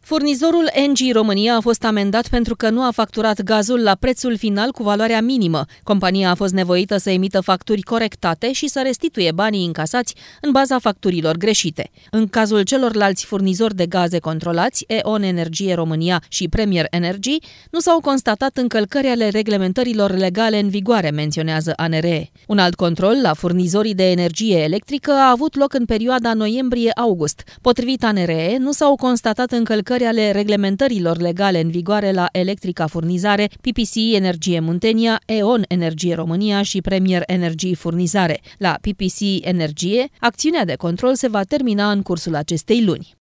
Furnizorul ENGIE România a fost amendat pentru că nu a facturat gazul la prețul final cu valoarea minimă. Compania a fost nevoită să emită facturi corectate și să restituie banii încasați în baza facturilor greșite. În cazul celorlalți furnizori de gaze controlați, E.ON Energie România și Premier Energy, nu s-au constatat încălcări ale reglementărilor legale în vigoare, menționează ANRE. Un alt control la furnizorii de energie electrică a avut loc în perioada noiembrie-august. Potrivit ANRE, nu s-au constatat încălcări ale reglementărilor legale în vigoare la Electrica Furnizare, PPC Energie Muntenia, E.ON Energie România și Premier Energy Furnizare. La PPC Energie, acțiunea de control se va termina în cursul acestei luni.